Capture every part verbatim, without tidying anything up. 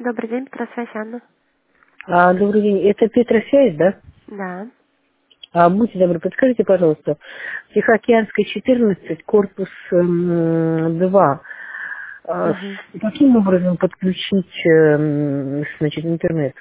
Добрый день, Петросвязь Анна. А, добрый день. Это Петросвязь, да? Да. А, будьте добры, подскажите, пожалуйста, Тихоокеанская, четырнадцать, корпус м, два. А, Мгм. с- каким образом подключить м, значит, интернет?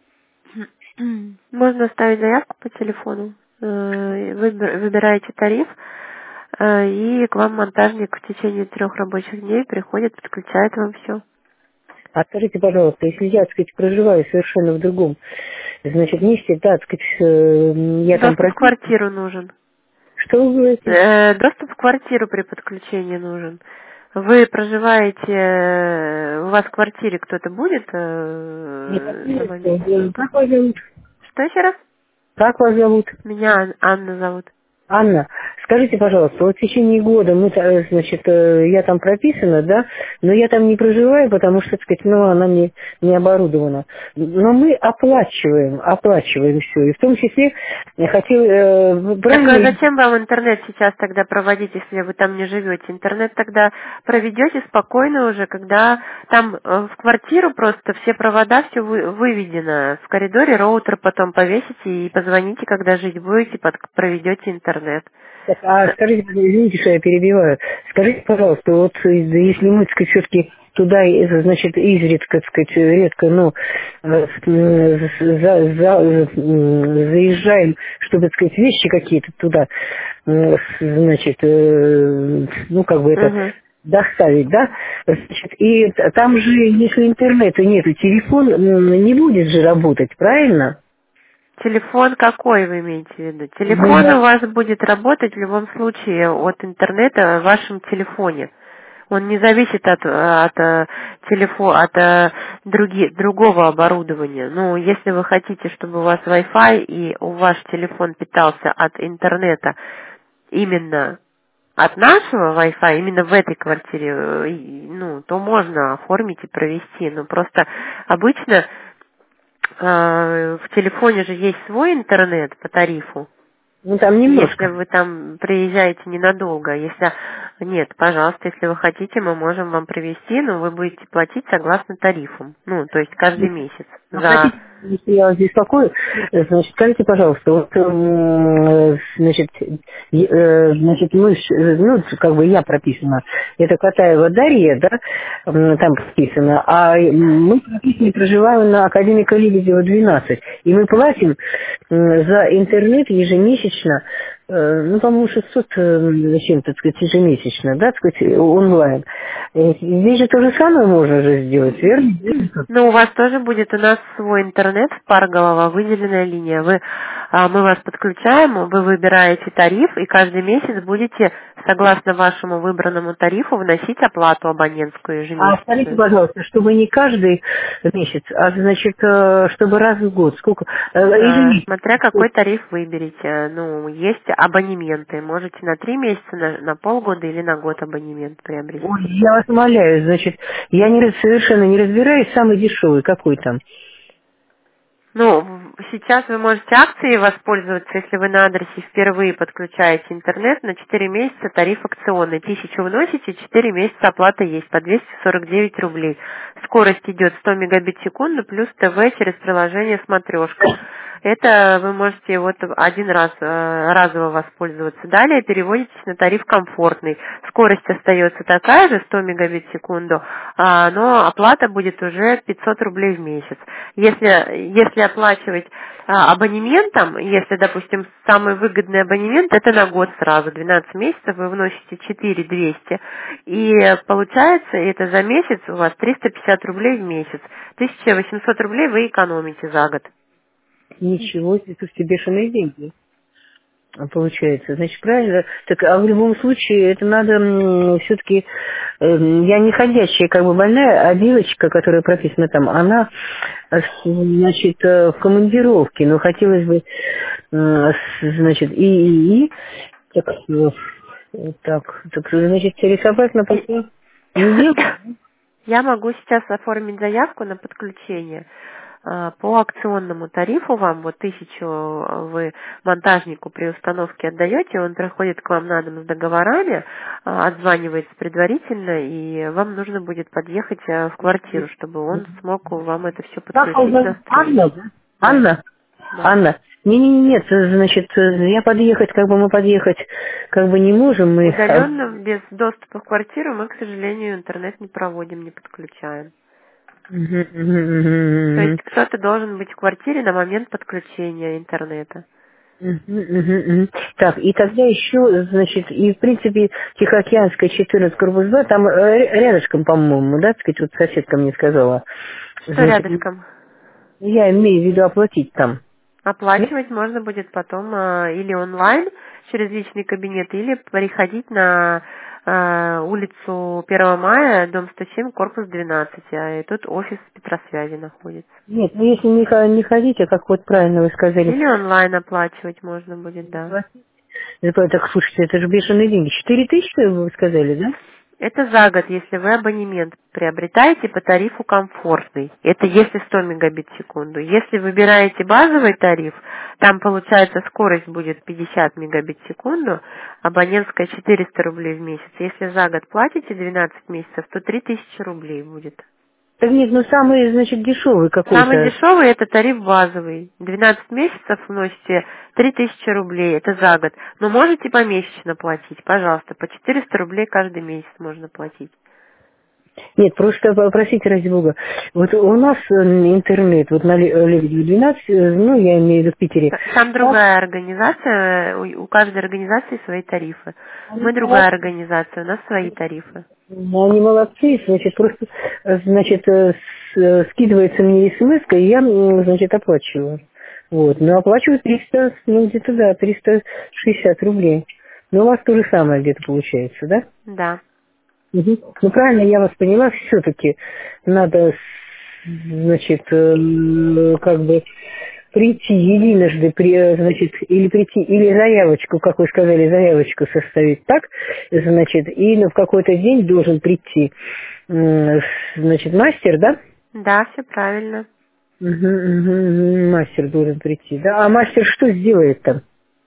Можно оставить заявку по телефону. Э, выбир- Выбираете тариф, э, и к вам монтажник в течение трех рабочих дней приходит, подключает вам все. А скажите, пожалуйста, если я, так сказать, проживаю совершенно в другом, значит, месте, да, так сказать, э, я там Доступ в прописан, квартиру нужен. что вы говорите? Э, Доступ в квартиру при подключении нужен. Вы проживаете, э, у вас в квартире кто-то будет Нет, э, на отлично. моменте? Э, Как вас зовут? Что еще раз? Как вас зовут? Меня Ан- Анна зовут. Анна, скажите, пожалуйста, вот в течение года мы, э, значит, э, я там прописана, да, но я там не проживаю, потому что, так сказать, ну, она не, не оборудована. Но мы оплачиваем, оплачиваем все. И в том числе я хотела, э, вы Так а правильно, зачем вам интернет сейчас тогда проводить, если вы там не живете? Интернет тогда проведете спокойно уже, когда там э, в квартиру просто все провода, все выведено. В коридоре роутер потом повесите и позвоните, когда жить будете, под, проведете интернет. так, а скажите, извините, что я перебиваю, скажите, пожалуйста, вот э, если мы, так сказать, все-таки туда, э, значит, изредка, так сказать, редко, ну, э, э, за- за- э, заезжаем, чтобы, так сказать, вещи какие-то туда, э, значит, э, ну, как бы это Мгм. доставить, да, значит, и т- там же, если интернета нету, телефон м, не будет же работать, правильно? Телефон какой вы имеете в виду? Ну, Телефон у я- вас будет работать в любом случае от интернета в вашем телефоне. Он не зависит от, от, э, телефо- от э, други- другого оборудования. Ну, если вы хотите, чтобы у вас Wi-Fi и у ваш телефон питался от интернета именно от нашего Wi-Fi, именно в этой квартире, э, и, ну, то можно оформить и провести. Но просто обычно э, в телефоне же есть свой интернет по тарифу. ну, там Если немножко. вы там приезжаете ненадолго, если нет, пожалуйста, если вы хотите, мы можем вам привезти, но вы будете платить согласно тарифам. Ну, то есть каждый месяц Ну, за. простите, если я вас беспокою, э, значит, скажите, пожалуйста, вот, э, значит, е- э, значит, мы, ж, э, ну, как бы я прописана, это Катаева Дарья, да, м, там прописано, а мы прописаны, проживаем на Академика Лебедева двенадцать, и мы платим э, за интернет ежемесячно, э, ну, по-моему, шестьсот э, с чем-то, так сказать, ежемесячно, да, так сказать, онлайн. Э, Здесь же то же самое можно же сделать, верно? Ну, у вас тоже будет у нас свой интернет, парголова, выделенная линия. Вы, а, мы вас подключаем, вы выбираете тариф, и каждый месяц будете, согласно вашему выбранному тарифу, вносить оплату абонентскую А скажите, ежемесячную. пожалуйста, чтобы не каждый месяц, а значит, э, чтобы раз в год, сколько? Э, Э, Ежемесячно. Смотря какой тариф выберете. Ну, есть абонементы. Можете на три месяца, на, на полгода или на год абонемент Ой, приобрести. я вас умоляю, значит, я не, раз- совершенно не разбираюсь, самый дешевый, какой там. Ну, в- сейчас вы можете акцией воспользоваться, если вы на адресе впервые подключаете интернет на четыре месяца тариф акционный. Тысячу вносите, четыре месяца оплата есть по двести сорок девять рублей. Скорость идет сто мегабит в секунду плюс ТВ через приложение «Смотрешка». Это вы можете вот один раз э, разово воспользоваться. Далее переводитесь на тариф комфортный. Скорость остается такая же, сто мегабит в секунду, а, но оплата будет уже пятьсот рублей в месяц. Если, если оплачивать а, абонементом, если, допустим, самый выгодный абонемент, это на год сразу, двенадцать месяцев, вы вносите четыре тысячи двести, и получается, это за месяц у вас триста пятьдесят рублей в месяц. тысяча восемьсот рублей вы экономите за год. Ничего себе, слушайте, бешеные деньги. А, получается. Значит, правильно? Так, а в любом случае, это надо все-таки... Я не ходячая, как бы больная, а девочка, которая прописана там, она, э, с- значит, э, в командировке, но хотелось бы, э, с- значит, и... и, и так, э, так, так, значит, рисовать на И- потом неделю. Я могу сейчас оформить заявку на подключение. А, По акционному тарифу вам вот тысячу вы монтажнику при установке отдаете, он приходит к вам на дом с договорами, а, отзванивается предварительно, и вам нужно будет подъехать а, в квартиру, чтобы он смог вам это все Как вас подключить, зовут? настроить. Анна, да? Да, Анна? да. Анна. Не-не-не, нет, значит, я подъехать, как бы мы подъехать, как бы не можем, мы... Удаленно, без доступа в квартиру, мы, к сожалению, интернет не проводим, не подключаем. Мгм, мгм, То есть мгм, кто-то должен быть в квартире на момент подключения интернета. мгм, мгм, мгм. Так, и тогда еще, значит, и в принципе Тихоокеанская четырнадцать, корпус два, там э, рядышком, по-моему, да, так сказать, вот соседка мне сказала. Что Значит, рядышком? я имею в виду оплатить там. Оплачивать можно будет потом а, или онлайн через личный кабинет, или приходить на а, улицу первого мая, дом сто семь, корпус двенадцать. А, и тут офис Петросвязи находится. Нет, ну если не, х- не ходить, а как вот правильно вы сказали, Или онлайн оплачивать можно будет, да. это, так, слушайте, это же бешеные деньги. Четыре тысячи, вы сказали, да? Это за год, если вы абонемент приобретаете по тарифу комфортный. Это если сто мегабит в секунду. Если выбираете базовый тариф, там получается скорость будет пятьдесят мегабит в секунду, абонентская четыреста рублей в месяц. Если за год платите двенадцать месяцев, то три тысячи рублей будет. Так нет, ну самый, значит, дешевый Самый какой-то. дешевый это тариф базовый. двенадцать месяцев вносите три тысячи рублей, это за год. Но можете помесячно платить, пожалуйста, по четыреста рублей каждый месяц можно платить. Нет, просто попросите, ради бога. Вот у нас э, интернет, вот на Ле- Лебедеве двенадцать, э, ну, я имею в виду в Питере. Там Так, другая организация, у у каждой организации свои тарифы. Мы другая организация, у нас свои тарифы. ну, они молодцы, значит, просто, э, значит, э, с- э, скидывается мне смс, и я, м, значит, оплачиваю. Вот, но оплачиваю триста, ну, где-то, да, триста шестьдесят рублей. Но у вас то же самое где-то получается, да? Да. Мгм. Ну, правильно я вас поняла, все-таки надо, значит, э, как бы прийти единожды, при- э, значит, или прийти, или заявочку, как вы сказали, заявочку составить, так, значит, и в какой-то день должен прийти, м, значит, мастер, да? Да, все правильно. Мгм, мгм, мгм, мастер должен прийти, да? А мастер что сделает там?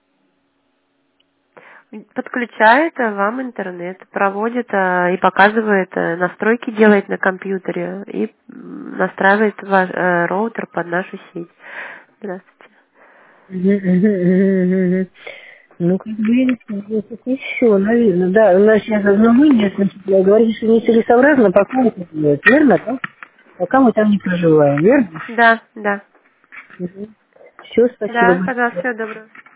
Подключает а, вам интернет, проводит а, и показывает, а, настройки делает на компьютере и м, настраивает ваш э, роутер под нашу сеть. Здравствуйте. Мгм, мгм, мгм, мгм. Ну, как бы, еще, наверное, да. У нас сейчас одно мнение, значит, говорите, что нецелесообразно, пока это делать, верно, да? Пока мы там не проживаем, верно? Да, да. Все, спасибо Да, большое. пожалуйста, всего доброго.